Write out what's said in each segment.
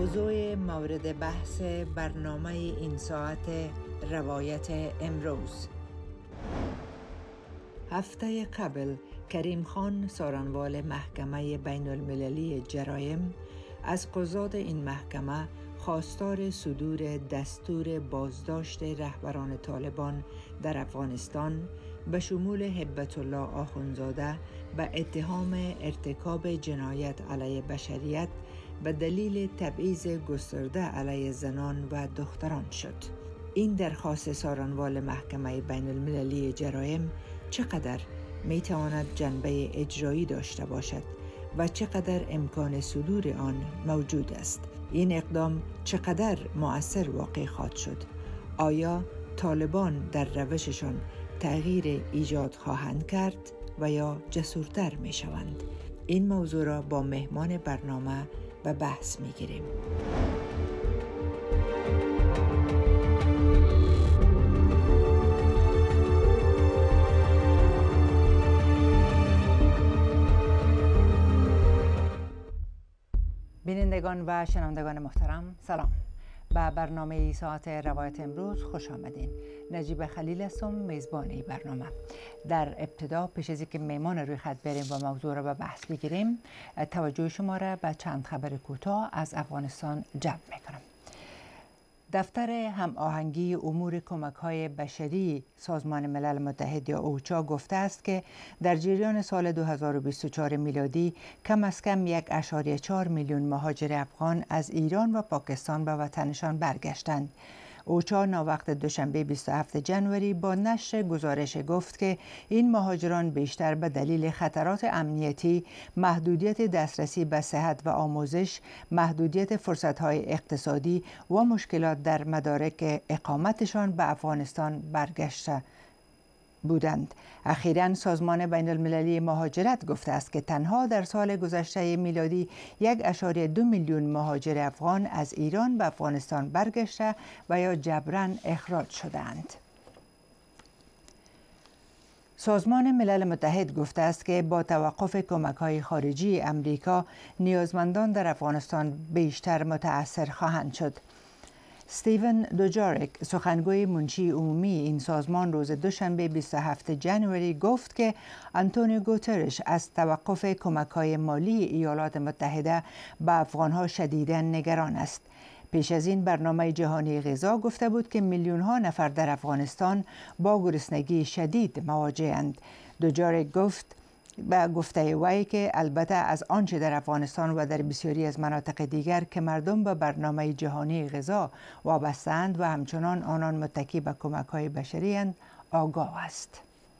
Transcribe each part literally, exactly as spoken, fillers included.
موضوع مورد بحث برنامه این ساعت روایت امروز. هفته قبل کریم خان سارنوال محکمه بین المللی جرایم از قضات این محکمه خواستار صدور دستور بازداشت رهبران طالبان در افغانستان به شمول هبت الله آخونزاده به اتهام ارتکاب جنایت علیه بشریت به دلیل تبعیض گسترده علیه زنان و دختران شد. این درخواست سارنوال محکمه بین المللی جرایم چقدر می تواند جنبه اجرایی داشته باشد و چقدر امکان صدور آن موجود است؟ این اقدام چقدر مؤثر واقع خواهد شد؟ آیا طالبان در روششان تغییر ایجاد خواهند کرد و یا جسورتر می شوند؟ این موضوع را با مهمان برنامه به بحث می گیریم. بینندگان و شنوندگان محترم، سلام. به برنامه ساعت روایت امروز خوش آمدین. نجیب خلیل هستم، میزبان این برنامه. در ابتدا پیش از اینکه مهمان روی خط بریم و موضوع را به بحث بگیریم، توجه شما را به چند خبر کوتاه از افغانستان جلب میکنم. دفتر هماهنگی امور کمک‌های بشری سازمان ملل متحد یا اوچا گفته است که در جریان سال دو هزار و بیست و چهار میلادی کم از کم یک ممیز چهار میلیون مهاجر افغان از ایران و پاکستان به وطنشان برگشتند. اوچا ناوقت دوشنبه بیست و هفتم ژانویه با نشر گزارش گفت که این مهاجران بیشتر به دلیل خطرات امنیتی، محدودیت دسترسی به صحت و آموزش، محدودیت فرصت‌های اقتصادی و مشکلات در مدارک اقامتشان به افغانستان برگشته بودند. اخیراً سازمان بین المللی مهاجرت گفته است که تنها در سال گذشته میلادی یک اشاری دو میلیون مهاجر افغان از ایران به افغانستان برگشته و یا جبراً اخراج شدند. سازمان ملل متحد گفته است که با توقف کمک‌های خارجی امریکا، نیازمندان در افغانستان بیشتر متأثر خواهند شد. استیون دوجارک، سخنگوی منشی عمومی این سازمان، روز دوشنبه بیست و هفتم ژانویه گفت که آنتونیو گوترش از توقف کمک‌های مالی ایالات متحده به افغان‌ها شدیداً نگران است. پیش از این برنامه جهانی غذا گفته بود که میلیون‌ها نفر در افغانستان با گرسنگی شدید مواجه‌اند. دوجارک گفت به گفته وی که البته از آنچه در افغانستان و در بسیاری از مناطق دیگر که مردم به برنامه جهانی غذا وابسته‌اند و همچنان آنان متکی به کمک‌های بشری اند آگاه است.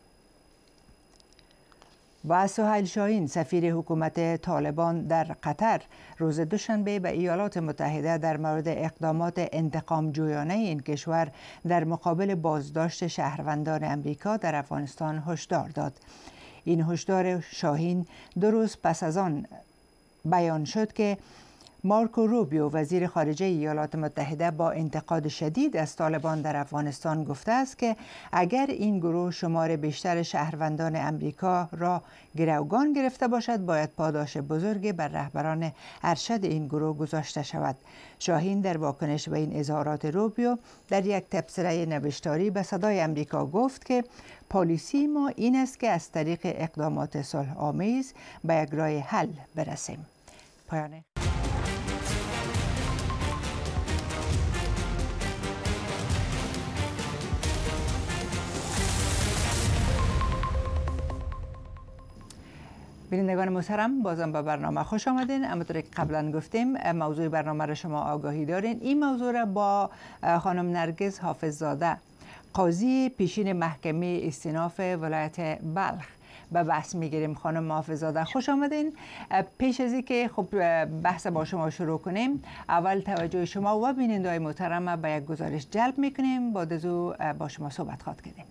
و سهیل شاهین، سفیر حکومت طالبان در قطر، روز دوشنبه به ایالات متحده در مورد اقدامات انتقام جویانه این کشور در مقابل بازداشت شهروندان امریکا در افغانستان هشدار داد. این هشدار شاهین دو روز پس از آن بیان شد که مارکو روبیو، وزیر خارجه ایالات متحده، با انتقاد شدید از طالبان در افغانستان گفته است که اگر این گروه شمار بیشتر شهروندان امریکا را گروگان گرفته باشد، باید پاداش بزرگی بر رهبران ارشد این گروه گذاشته شود. شاهین در واکنش به این اظهارات روبیو در یک تبصره نوشتاری به صدای امریکا گفت که پالیسی ما این است که از طریق اقدامات صلح آمیز به یک راه حل برسیم. پایان بینندگان محترم، بازم به برنامه خوش آمدین. همونطور که قبلا گفتیم موضوع برنامه را شما آگاهی دارین. این موضوع را با خانم نرگس حافظزاده، قاضی پیشین محکمه استیناف ولایت بلخ، به بحث میگیریم. خانم حافظزاده خوش آمدین. پیش از اینکه خب بحث با شما شروع کنیم، اول توجه شما و بینندگان محترم به یک گزارش جلب میکنیم، بعد از او با شما صحبت خواهد کردیم.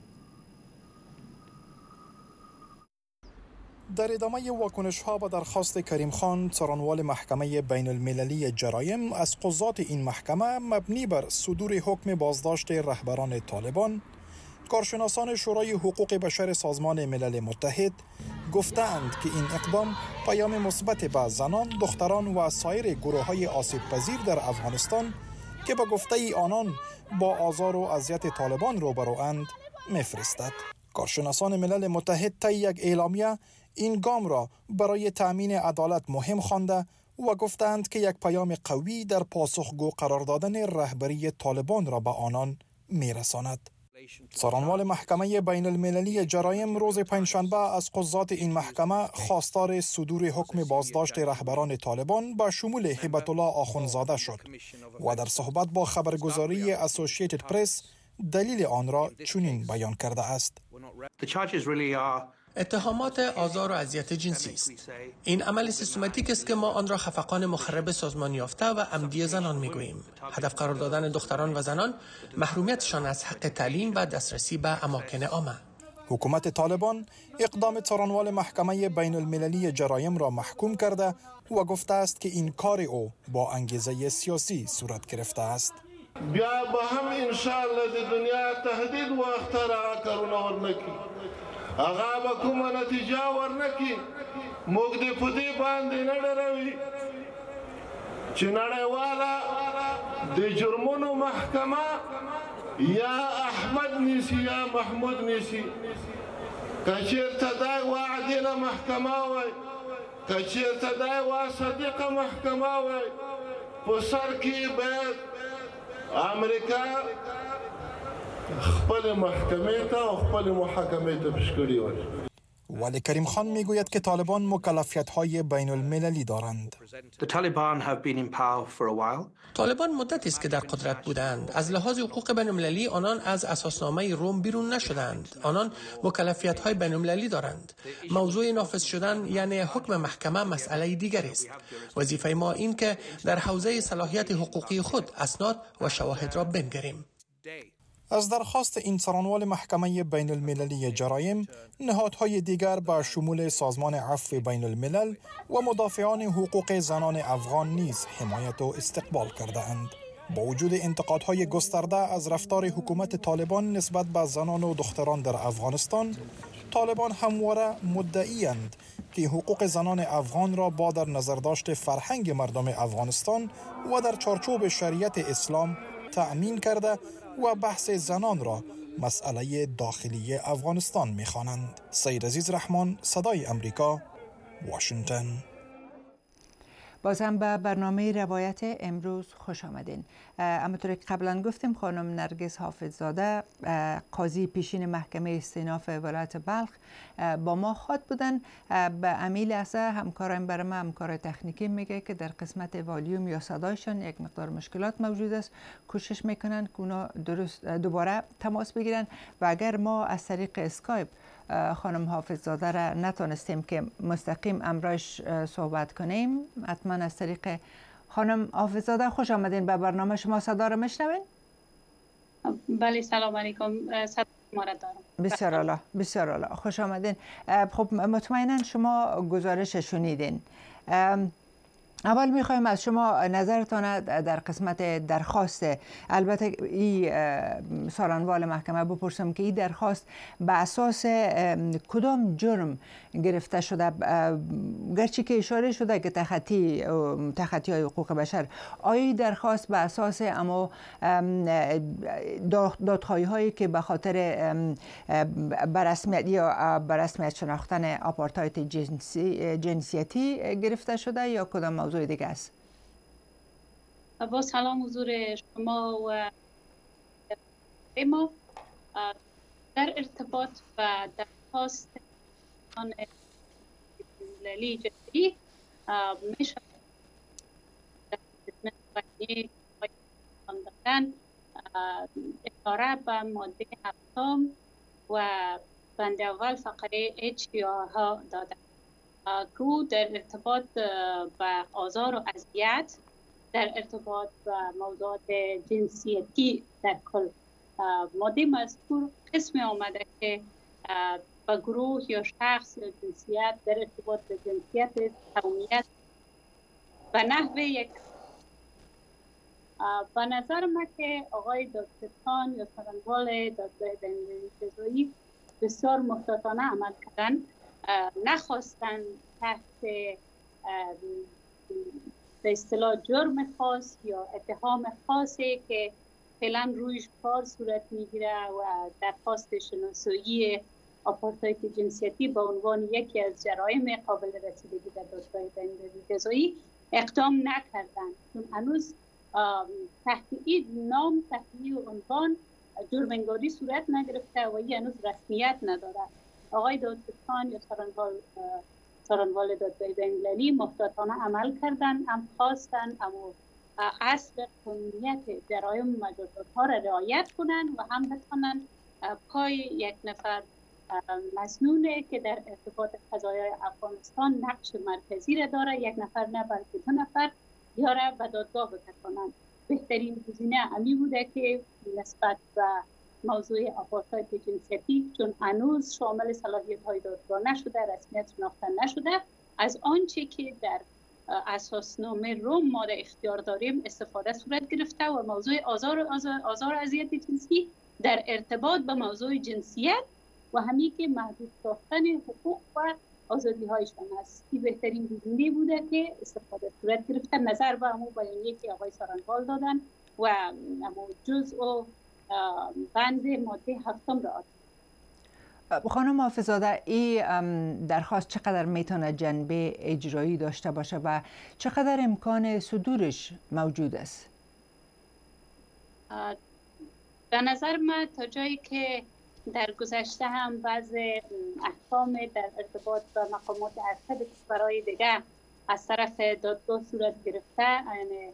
در ادامه واکنش ها به درخواست کریم خان، سارنوال محکمه بین المللی جرایم، از قضات این محکمه مبنی بر صدور حکم بازداشت رهبران طالبان کارشناسان شورای حقوق بشر سازمان ملل متحد گفتند که این اقدام پیام مثبت به زنان، دختران و سایر گروه‌های آسیب پذیر در افغانستان که به گفته ای آنان با آزار و اذیت طالبان روبروند میفرستد. کارشناسان ملل متحد طی یک اعلامیه این گام را برای تأمین عدالت مهم خوانده و گفتند که یک پیام قوی در پاسخگو قرار دادن رهبری طالبان را به آنان میرساند. سرانوال محکمه بین المللی جرایم روز پنجشنبه از قضات این محکمه خواستار صدور حکم بازداشت رهبران طالبان به شمول هبت الله آخونزاده شد و در صحبت با خبرگزاری اسوسییتد پرس دلیل آن را چنین بیان کرده است. اتهامات آزار و اذیت جنسی است. این عمل سیستماتیک است که ما آن را خفقان مخرب سازمان یافته و عمدی زنان میگوییم. هدف قرار دادن دختران و زنان، محرومیتشان از حق تعلیم و دسترسی به اماکن عامه. حکومت طالبان اقدام سرانوال محکمه بین المللی جرایم را محکوم کرده و گفته است که این کار او با انگیزه سیاسی صورت گرفته است. بیا به هم انشاءالله د دنیا تهدید و اختراع کارونه ورنکی هغه به کومه نتیجه ورنکي موږ دې په دې باندې نه ډاروي چې نړیواله د جرمونو محکمه یا احمد نیسي یا محمود نیسي که چېرته دا یوه عادله محکمه وای که چېرته دا یوه صدیقه محکمه وای په سر کې باید امریکا خپل محکمه ته او خپل محاکمه ته پیش کړی وای. ولی کریم خان میگوید که طالبان مکلفیت‌های بین المللی دارند. طالبان مدتی است که در قدرت بودند. از لحاظ حقوق بین المللی آنان از اساسنامه روم بیرون نشدند. آنان مکلفیت‌های بین المللی دارند. موضوع نافذ شدن یعنی حکم محکمه مسئله دیگری است. وظیفه ما این که در حوزه صلاحیت حقوقی خود اسناد و شواهد را بنگریم. از درخواست این سرانوال محکمه بین المللی جرایم، نهادهای دیگر به شمول سازمان عفو بین الملل و مدافعان حقوق زنان افغان نیز حمایت و استقبال کرده اند. با وجود انتقادهای گسترده از رفتار حکومت طالبان نسبت به زنان و دختران در افغانستان، طالبان همواره مدعی اند که حقوق زنان افغان را با در نظر داشت فرهنگ مردم افغانستان و در چارچوب شریعت اسلام تأمین کرده و بحث زنان را مسئله داخلی افغانستان می‌خوانند. سید عزیز رحمان، صدای امریکا، واشنگتن. باز هم به برنامه روایت امروز خوش آمدین. همونطور که قبلا گفتیم خانم نرگس حافظزاده قاضی پیشین محکمه استئناف ولایت بلخ با ما خواهد بودن. به امیل اسه همکارم برای ما همکار تکنیکی میگه که در قسمت والیوم یا صدایشان یک مقدار مشکلات موجود است. کوشش میکنن که اونا درست دوباره تماس بگیرن و اگر ما از طریق اسکایپ خانم حافظزاده را نتونستیم که مستقیم امرایش صحبت کنیم، حتما از طریق خانم حافظزاده خوش آمدین به برنامه. شما صدا را میشنوین؟ بله سلام علیکم، صدا ما را دارم. بسیار عالی، بسیار عالی، خوش آمدین. خب مطمئنا شما گزارش شنیدین. اول میخوایم از شما نظرتان در قسمت درخواست، البته این سرانوال محکمه بپرسم که این درخواست به اساس کدام جرم گرفته شده، گرچه که اشاره شده که تخطی تخطی های حقوق بشر، آیا این درخواست به اساس اما دادخواهی هایی که به خاطر بررسمیت یا بررسمیت شناختن آپارتاید جنسی جنسیتی گرفته شده یا کدام موضوع دیگه است؟ با سلام حضور شما و ما در ارتباط و درخواست مللی جدی میشه دادن اشاره به ماده هفتم و بند اول فقره اچ یا ها دادن که در ارتباط به آزار و اذیت در ارتباط به موضوعات جنسیتی در کل ماده مذکور قسم آمده که به گروه یا شخص یا جنسیت در ارتباط به جنسیت قومیت و نحو یک به نظر من که آقای دادستان یا سخنگوی دادگاه بین‌المللی جزایی بسیار محتاطانه عمل کردن، نخواستن تحت به اصطلاح جرم خاص یا اتهام خاصی که فعلا رویش کار صورت میگیره و درخواست شناسایی آپارتاید جنسیتی به عنوان یکی از جرایم قابل رسیدگی در دادگاه بین‌المللی جزایی اقدام نکردن، چون هنوز تحت این نام تحت این عنوان جرم انگاری صورت نگرفته و این هنوز رسمیت نداره. آقای دادستان یا سخنگوی دادگاه بین‌المللی محتاطانه عمل کردن، هم خواستن اما اصل قانونیت جرایم مجازات‌ها را رعایت کنند و هم بتوانند پای یک نفر مسنونه که در ارتباط قضایای افغانستان نقش مرکزی را داره، یک نفر نه بلکه دو نفر، یا را به دادگاه بکشانند. بهترین گزینه امی بوده که نسبت به موضوع آپارتاید جنسیتی، چون هنوز شامل صلاحیت‌های دادگاه نشده، رسمیت شناخته نشده، از آنچه که در اساسنامه روم ما در اختیار داریم استفاده صورت گرفته و موضوع آزار آزار آزار اذیت جنسی در ارتباط به موضوع جنسیت و همین که محدود ساختن حقوق و آزادی هایشان است. این بهترین گزینه بوده که استفاده صورت گرفته. نظر به امو بیانیه که آقای سارنوال دادن و امو جزء و بند ماده هفتم را آدن. خانم حافظ‌زاده، این درخواست چقدر میتونه جنبه اجرایی داشته باشه و چقدر امکان صدورش موجود است؟ به نظر من تا جایی که در گذشته هم بعض احکام در ارتباط با مقامات ارشد کشورهای دیگه از طرف دادگاه صورت گرفته، یعنی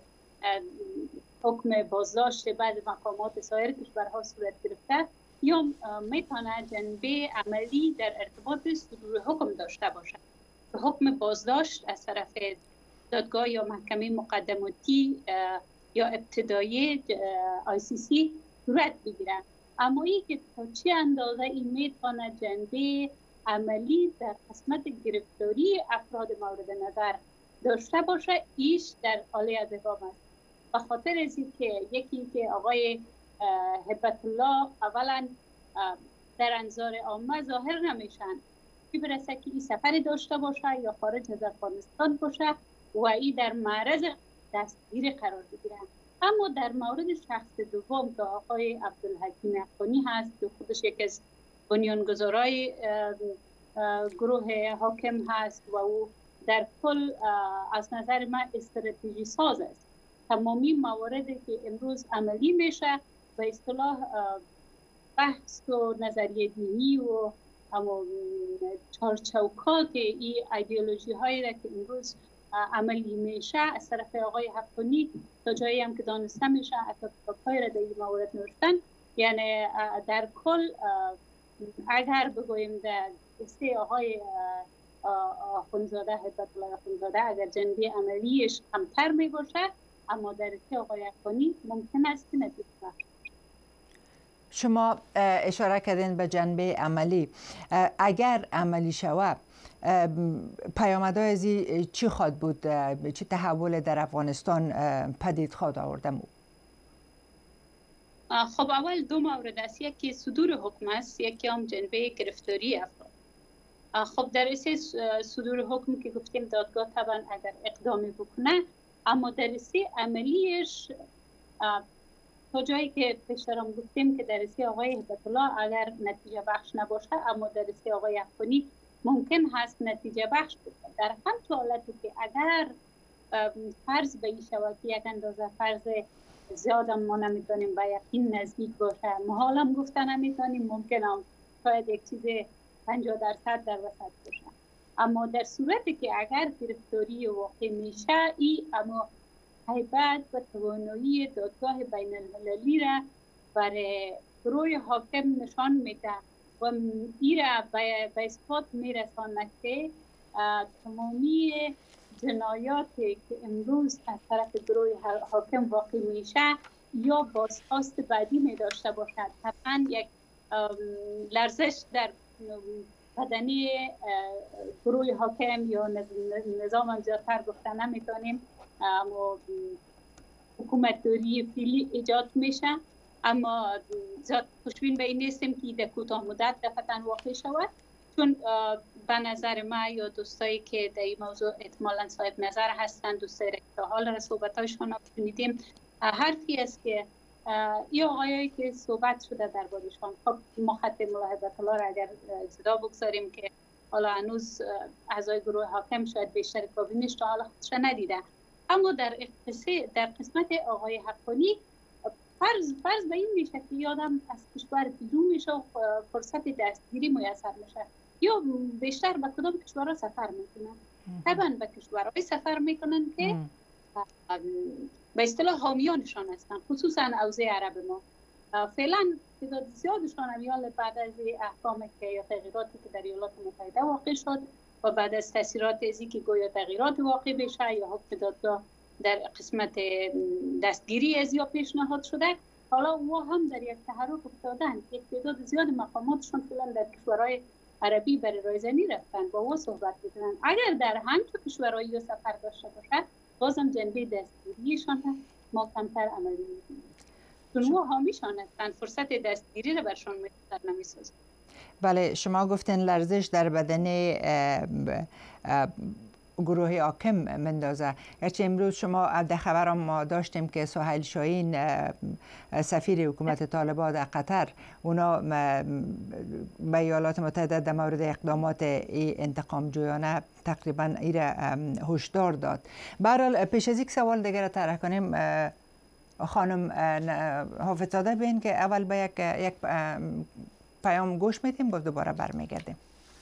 حکم بازداشت بعض مقامات سایر کشورها صورت گرفته، یا میتونه جنبه عملی در ارتباط صدور حکم داشته باشه. حکم بازداشت از طرف دادگاه یا محکمه مقدماتی یا ابتدایی آی سی سی صورت بگیره. اما این که تا چه اندازه این میتونه جنبه عملی در قسمت گرفتاری افراد مورد نظر داشته باشه، ایش در حال ادغام است. به خاطر از اینکه یکی که آقای هبت الله اولا در انظار عامه ظاهر نمیشن که برسه که این سفر داشته باشه یا خارج از افغانستان باشه و این در معرض دستگیری قرار بگیرن. اما در مورد شخص دوم که آقای عبدالحکیم افغانی هست که خودش یک از بنیانگذارای گروه حاکم هست و او در کل از نظر من استراتژی ساز است. تمامی مواردی که امروز عملی میشه به اصطلاح بحث و نظریه دینی و اما چارچوکات این ایدئولوژی هایی را که امروز عملی میشه از طرف آقای حقانی تا جایی هم که دانسته میشه اتفاقهای را در این موارد نوشتن. یعنی در کل اگر بگوییم در دسته آقای آخوندزاده هبت الله آخوندزاده اگر جنبه عملیش کمتر می باشه، اما در دسته آقای حقانی ممکن است که نتیجه بخش. شما اشاره کردین به جنبه عملی. اگر عملی شود پیامدهای از این چی خواهد بود؟ چه تحول در افغانستان پدید خواهد آورده؟ خب اول دو مورد است، یکی صدور حکم است، یکی هم جنبه گرفتاری افراد. خب در راسته صدور حکم که گفتیم دادگاه طبعا اگر اقدامی بکنه، اما در راسته عملیش تا جایی که پیشترم گفتیم که در راسته آقای هبت الله اگر نتیجه بخش نباشه، اما در راسته آقای افغانی ممکن هست نتیجه بخش بکنه. در همچون حالتی که اگر فرض به این شود که یک اندازه فرض زیاد ما نمیتونیم به یقین نزدیک باشه، محالم گفتن نمیتونیم، ممکن هم شاید یک چیز پنجاه درصد در وسط باشه. اما در صورتی که اگر گرفتاری واقع میشه، ای اما هیبت و توانایی دادگاه بین المللی را برای گروه حاکم نشان میده و ای را به اثبات میرساند که تمامی جنایاتی که امروز از طرف گروه حاکم واقع میشه یا بازخواست بعدی می داشته باشد. طبعا یک لرزش در بدنی گروه حاکم یا نظام هم زیادتر گفتن نمیتونیم، اما حکومت دوری فعلی ایجاد میشه، اما زیاد خوشبین به این نیستیم که در کوتاه مدت دفعتاً واقع شود، چون به نظر ما یا دوستایی که در این موضوع احتمالاً صاحب نظر هستند، دوستای که حال را صحبت‌هایشان شنیدیم، حرفی است که این آقایایی که صحبت شده درباره‌شان، خب ما خط ملاحظات الله را اگر جدا بگذاریم که حالا هنوز اعضای گروه حاکم شاید بیشتر کابینش تا حالا خودش ندیده، اما در در قسمت آقای حقانی فرض فرض به این میشه که یادم از کشور بیرون میشه و فرصت دستگیری میسر میشه، یا بیشتر به کدام کشورها سفر میکنن؟ طبعا به کشورهای سفر میکنن که به اصطلاح حامیانشان هستن، خصوصا حوزه عرب ما. فعلا تعداد زیادشان امیال بعد از احکام که یا تغییراتی که در ایالات متحده واقع شد و بعد از تاثیرات ازی که گویا تغییرات واقع بشه یا حکم دادگاه در قسمت دستگیری از یا پیشنهاد شده، حالا او هم در یک تحرک افتادن. یک تعداد زیاد مقاماتشون فعلا در کشورهای عربی برای رایزنی رفتن، با او صحبت میکنن. اگر در همچو کشورهای سفر داشته باشد، بازم جنبه دستگیریشان ما کمتر عملی میکنیم، چون او حامیشان هستند، فرصت دستگیری رو برشان میتر نمیسازد. بله، شما گفتین لرزش در بدن گروه حاکم مندازه. گرچه امروز شما در خبرم ما داشتیم که سهیل شاهین سفیر حکومت طالبان در قطر، اونا به ایالات متحده در مورد اقدامات انتقام جویانه تقریبا ایره هشدار داد. به هر حال پیش از یک سوال دیگر طرح کنیم، خانم حافظزاده بین که اول به یک یک پیام گوش میدیم، باز دوباره برمیگردیم.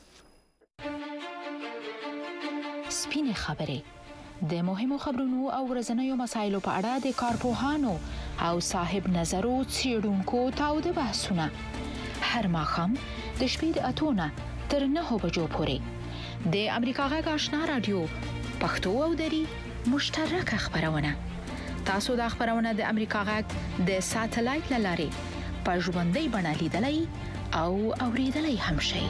سپین خبرې د مهمو خبرونو او ورځنیو مسایلو په اړه د کارپوهانو او صاحب نظرو څیړونکو تاوده بحثونه هر ماښام د شپې د اتو نه تر نهو بجو پورې د امریکا غږ آشنا رادیو پښتو او دری مشترکه خبرونه. تاسو د خبرونه د امریکا غږ د ساتلایت لارې په ژوندۍ بڼه لیدلای او اوریدلای هم شئ.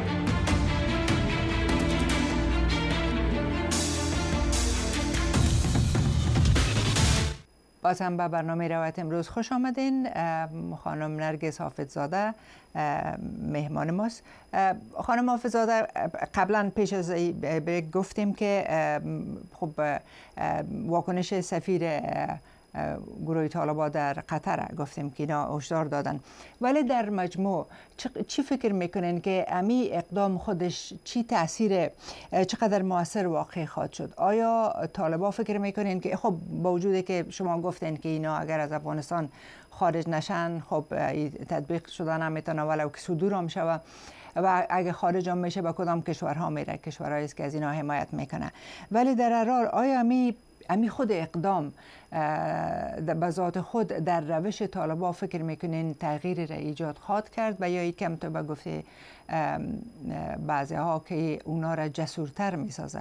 باز هم به برنامه روایت امروز خوش آمدین. خانم نرگس حافظزاده مهمان ماست. خانم حافظزاده، قبلا پیش از بریک گفتیم که خب واکنش سفیر گروه طالبان در قطر گفتیم که اینا هشدار دادن، ولی در مجموع چی فکر میکنین که امی اقدام خودش چی تاثیر، چقدر موثر واقع خواهد شد؟ آیا طالبان فکر میکنین که خب با وجودی که شما گفتین که اینا اگر از افغانستان خارج نشن، خب تطبیق شدن هم میتونه ولو که صدور هم شود، و اگه خارج هم میشه به کدام کشورها میره؟ کشورهایی است که از اینا حمایت میکنه. ولی در هر حال آیا امی امی خود اقدام به ذات خود در روش طالبان فکر میکنین تغییری را ایجاد خواهد کرد و یا یکم تو به گفته بعضی ها که اونا را جسورتر میسازه؟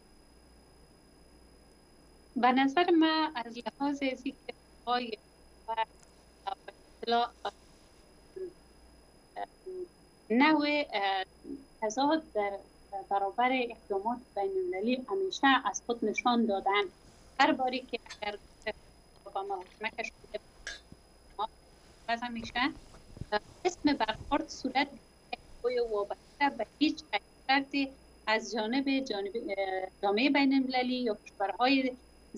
به نظر من از لحاظ ذکر های نوع تضاد در برابر اقدامات بین المللی همیشه از خود نشان دادن. هر باری که اگر با ما حکمت شده باز همیشه اسم برخورد صورت گوی وابسته به هیچ حرکتی از جانب جانب جامعه بین المللی یا کشورهای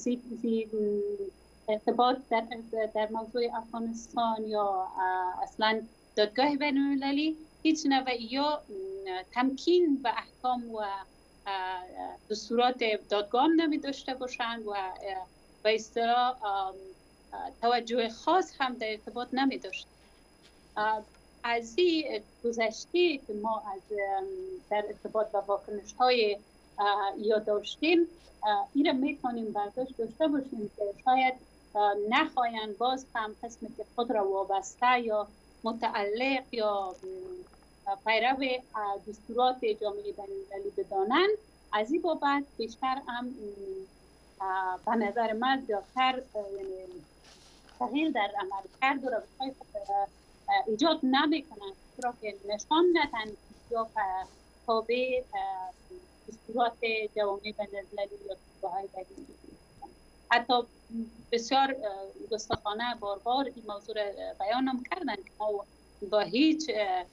ارتباط در در موضوع افغانستان یا اصلا دادگاه بین المللی هیچ نوع یا تمکین و احکام و دستورات دادگاه نمی داشته باشند و به اصطلاح توجه خاص هم در ارتباط نمی داشته. از این گذشته که ما از در ارتباط با واکنش های یا داشتیم، این را می توانیم برداشت داشته باشیم که شاید نخواهند باز هم قسم که خود را وابسته یا متعلق یا پیرو دستورات جامعه بین المللی بدانند. از این بابت بیشتر هم به نظر من زیادتر تغییر در عمل کرد و روش‌های ایجاد نمی کنند، چرا که نشان ندهند یا تابع دستورات جامعه بین المللی یا دستورهای بین المللی. حتی بسیار گستاخانه بار بار این موضوع را بیانم کردن که ما با هیچ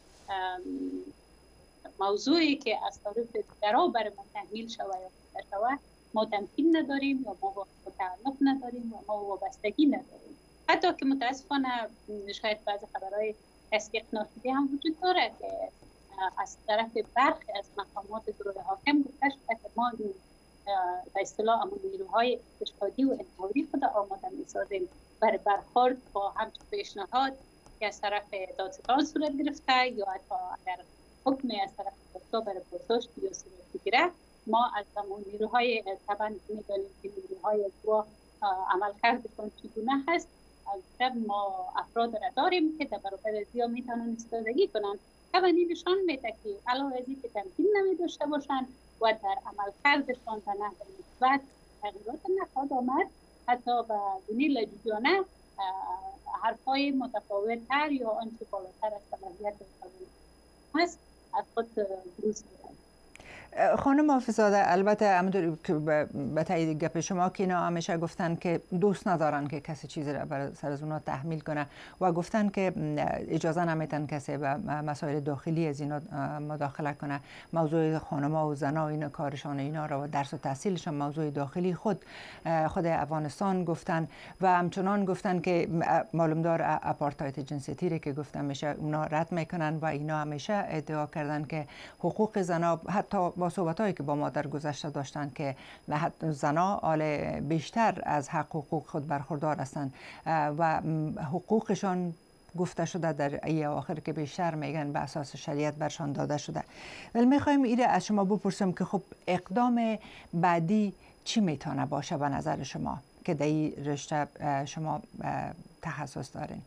موضوعی که از طرف دیگران بر ما تحمیل شود یا شود ما تمکین نداریم یا ما تعلق نداریم و ما وابستگی نداریم. حتی که متاسفانه شاید بعضی خبرهای استثنایی هم وجود داره که از طرف برخی از مقامات گروه حاکم گفته شده که ما به اصطلاح اما نیروهای استشهادی و انتحاری خود آماده می‌سازیم برای برخورد با همچون پیشنهاد که از طرف دادستان صورت گرفته یا حتی اگر حکمی از طرف دادستان برای بازداشت یا صورت بگیره، ما از همون نیروهای طبعا می‌دانیم که نیروهای گروه عملکردشون چگونه هست. از ما افراد را داریم که در برابر زیا میتونن استفاده کنن. طبعا این نشان میده که علاوه از اینکه تمکین نمی‌داشته باشن و در عملکردشان به نحو مثبت تغییرات نخواهد آمد، حتی به گونه لجوجانه حرفای متفاوت‌تر یا آنچه بالاتر از صلاحیت هست از خود بروز می‌دهند. خانم حافظ‌زاده، البته همونطور که به تایید گپ شما که اینا همیشه گفتن که دوست ندارن که کسی چیزی را بر سر از اونا تحمیل کنه و گفتن که اجازه نمیتن کسی به مسائل داخلی از اینا مداخله کنه. موضوع خانم‌ها و زن‌ها و اینا کارشان اینا را و درس و تحصیلشان موضوع داخلی خود خود افغانستان گفتن و همچنان گفتن که معلوم دار آپارتاید جنسیتی را که گفتن میشه اونا رد میکنن و اینا همیشه ادعا کردن که حقوق زن‌ها، حتی با صحبت‌هایی که با ما در گذشته داشتن که زن‌ها حال بیشتر از حق حقوق خود برخوردار هستند و حقوقشان گفته شده در ای آخر که بیشتر میگن به اساس شریعت برشان داده شده. ولی میخوایم ایره از شما بپرسیم که خب اقدام بعدی چی میتونه باشه به نظر شما که در این رشته شما تخصص دارین؟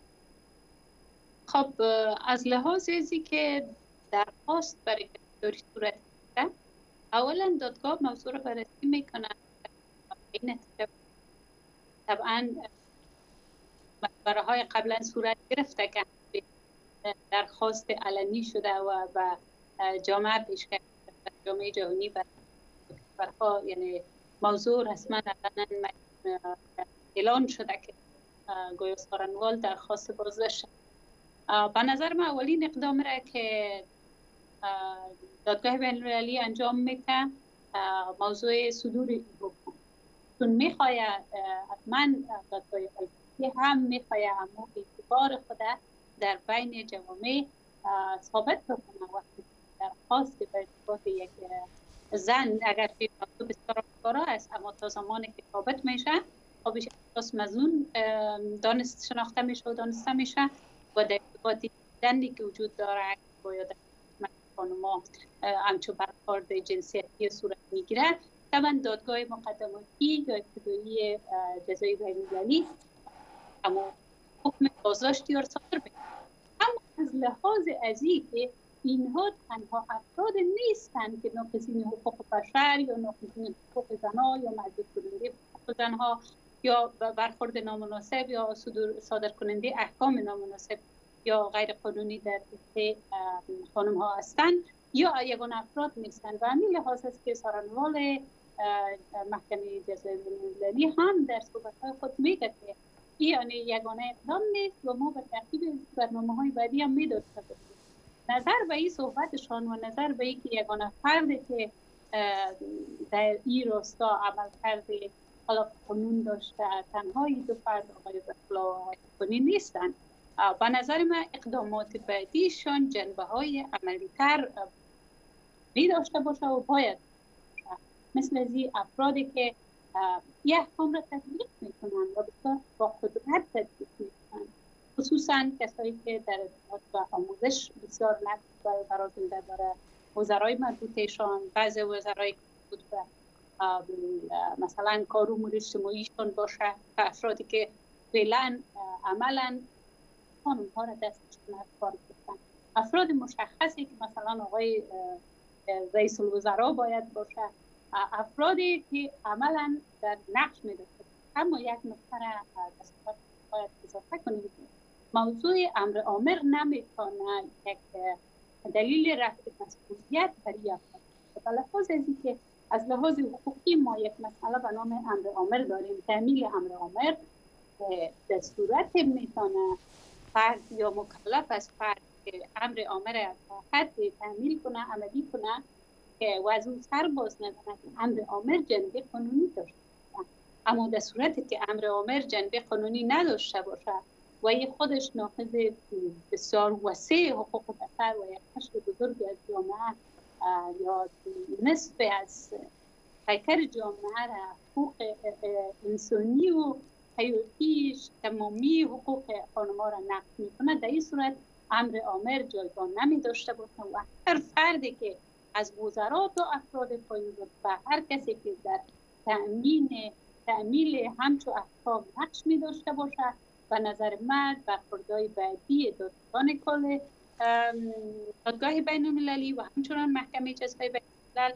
خب از لحاظ ازی که درخواست برای داری صورت گرفته، اولا دادگاه موضوع رو بررسی میکنه. این طبعا مشوره های قبلا صورت گرفته که درخواست علنی شده و به جامعه پیش کرده، جامعه جهانی برها، یعنی موضوع رسما اعلان شده که گویا سارنوال درخواست بازداشت. به نظر من اولین اقدام را که دادگاه بین المللی انجام میده موضوع صدور این حکم، چون میخواید حتما دادگاه بین هم میخواید امو اعتبار خود در بین جوامع ثابت بکنه. وقتی درخواست به ارتباط یک زن اگر که بسیار کارا است اما تا زمانی که ثابت میشه خودش اساس مظنون دانست شناخته میشه و دانسته میشه و در ارتباط زنی که وجود داره باید خانوما همچون برخورد جنسیتی صورت میگیره. طبعا دادگاه مقدماتی یا ابتدایی جزای بین‌المللی اما حکم بازداشتی را صادر میکنه. اما از لحاظ ازی که اینها تنها افراد نیستند که ناقضین حقوق بشر یا ناقضین حقوق زنها یا معذور کننده حقوق زنها یا برخورد نامناسب یا صادر کننده احکام نامناسب یا غیر قانونی در حق خانم ها هستند یا یگان افراد نیستند. و همین لحاظ است که سارنوال محکمه جزای بین‌المللی هم در صحبت‌های خود میگه که این یعنی یگانه اقدام نیست و ما به ترتیب برنامه‌های بعدی هم می‌داشته باشیم. نظر به این صحبتشان و نظر به این که یگانه فردی که در این راستا عمل کرده حالا قانون داشته تنهایی دو فرد آقای بخلا و آقای کنی نیستند، به نظر من اقدامات بعدیشان جنبه های عملی تر می داشته باشه و باید باشه. مثل از این افرادی که یه احکام را تطبیق می کنند و بسیار با قدرت تطبیق می کنند، خصوصا کسایی که در ارتباط با آموزش بسیار نقد برازون درباره وزرای مربوطهشان، بعضی وزرای بود به مثلا کار امور اجتماعیشان باشه، افرادی که فعلا عملا خانم ها را دستشون از کار گرفتن، افراد مشخصی که مثلا آقای رئیس الوزراء باید باشه، افرادی که عملا در نقش می داشته. اما یک نکته را باید اضافه کنیم، موضوع امر آمر نمیتونه یک دلیل رفع مسئولیت برای افراد. به لحاظ از اینکه از لحاظ حقوقی ما یک مسئله به نام امر عامر داریم. تعمیل امر عامر در صورت میتونه فرد یا مکلف از فرد که امر عامر از حد تعمیل کنه، عملی کنه که و از اون سر باز ندونه امر عامر جنبه قانونی داشته باشه. اما در صورتی که امر عامر جنبه قانونی نداشته باشه و این خودش ناقض بسیار وسیع حقوق بشر و یک قشر بزرگی از جامعه یا نصف از پیکر جامعه را حقوق انسانی و حیاتیش تمامی حقوق خانم‌ها را نقض میکنه، در این صورت امر عامر جایگاه نمی داشته باشه و هر فردی که از وزرات و افراد پایین و هر کسی که در تأمین تعمیل همچو احکام نقش می داشته باشه و نظر من برخوردهای بعدی دادگاه کل دادگاه بین المللی و همچنان محکمه جزای بین الملل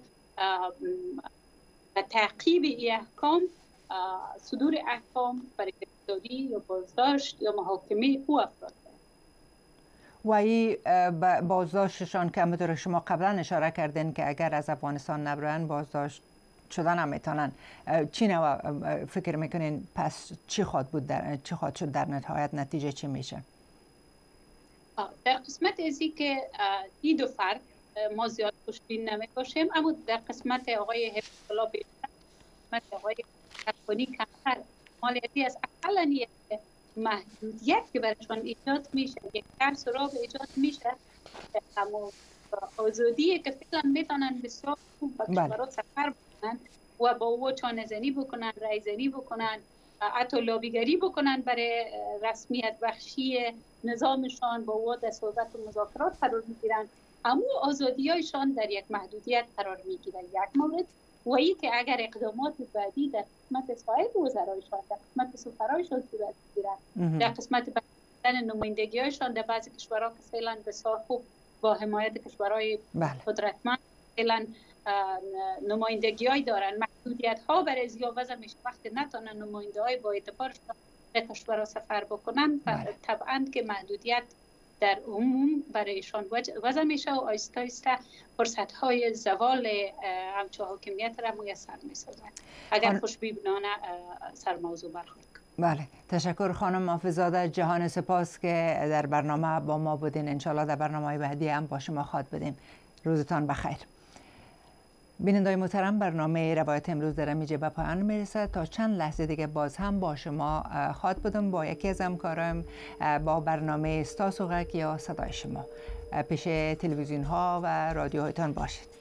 و تعقیب این احکام صدور احکام برای گرفتاری یا بازداشت یا محاکمه او افراد و این بازداشتشان که همونطور شما قبلا اشاره کردین که اگر از افغانستان نبرن بازداشت شدن هم میتونن، چی نوع فکر میکنین پس چی خواهد بود در چی خواهد شد در نهایت، نتیجه چی میشه؟ در قسمت ازی که این دو فرد ما زیاد خوشبین نمی باشیم، اما در قسمت آقای حفظ الله بیشتر، قسمت آقای ترکانی کمتر مالیتی از اقلا یک محدودیت که برشان ایجاد میشه، یک ترس را ایجاد میشه، اما آزادی که فعلا میتونن بسیار خوب با کشورات سفر بکنن و با او چانه‌زنی بکنن، رایزنی بکنن، حتی لابیگری بکنن برای رسمیت بخشی نظامشان، با او در صحبت و مذاکرات قرار میگیرن، اما آزادی هایشان در یک محدودیت قرار میگیره. یک مورد و این که اگر اقدامات بعدی در قسمت سایر وزرایشان، در قسمت سفرایشان صورت بگیرد، در قسمت بدن نمایندگی هایشان در بعضی کشورها که فعلا بسیار خوب با حمایت کشورهای قدرتمند فعلا نمایندگی های دارن، محدودیت ها برای زیاد وضع میشه وقتی نتونن نماینده های با اعتبارشان به کشورها سفر بکنن، طبعا که محدودیت در عموم برایشان وضع میشه و آیسته آیسته فرصت های زوال همچون حاکمیت را میسر میسازد اگر خوشبینانه سر موضوع برخورد کنیم. بله، تشکر خانم محافظ‌زاده. جهان سپاس که در برنامه با ما بودین. انشالله در برنامه بعدی هم با شما خواهد بدیم. روزتان بخیر. بینندگان محترم، برنامه روایت امروز در اینجا به پایان میرسه. تا چند لحظه دیگه باز هم با شما خواهد بودم با یکی از همکارم با برنامه ستاسوغک یا صدای شما. پیش تلویزیون ها و رادیوهایتان باشید.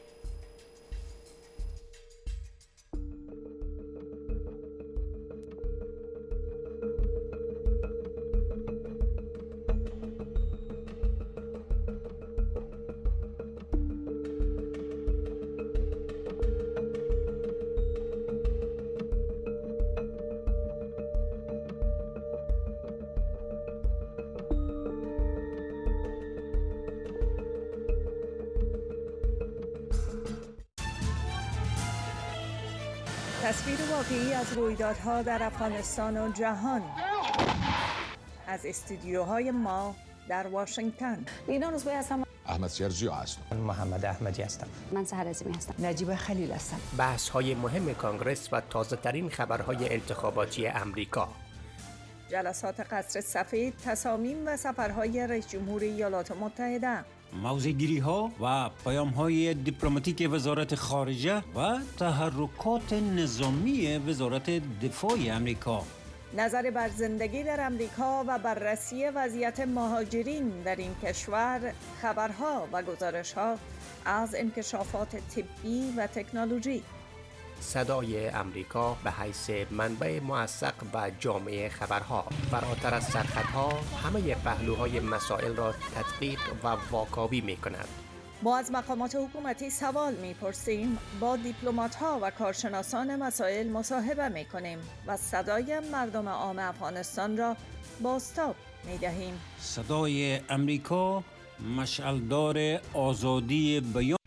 تصویر واقعی از رویدادها در افغانستان و جهان از استودیوهای ما در واشنگتن. لینا روزبایی هستم. احمد سیرجیو هستم. محمد احمدی هستم. من سحر عظیمی هستم. نجیب خلیل هستم. بحث های مهم کانگرس و تازه ترین خبرهای انتخاباتی امریکا. جلسات قصر سفید، تصامیم و سفرهای رئیس جمهور ایالات متحده. موضع‌گیری ها و پیام های دیپلماتیک وزارت خارجه و تحرکات نظامی وزارت دفاع امریکا. نظر بر زندگی در امریکا و بررسی وضعیت مهاجرین در این کشور، خبرها و گزارش‌ها از انکشافات طبی و تکنولوژی. صدای امریکا به حیث منبع موثق و جامع خبرها، فراتر از سرحدها همه پهلوهای مسائل را تدقیق و واکاوی می کند. ما از مقامات حکومتی سوال می پرسیم، با دیپلمات‌ها و کارشناسان مسائل مصاحبه می کنیم و صدای مردم عام افغانستان را بازتاب می دهیم. صدای امریکا، مشعلدار آزادی بیان.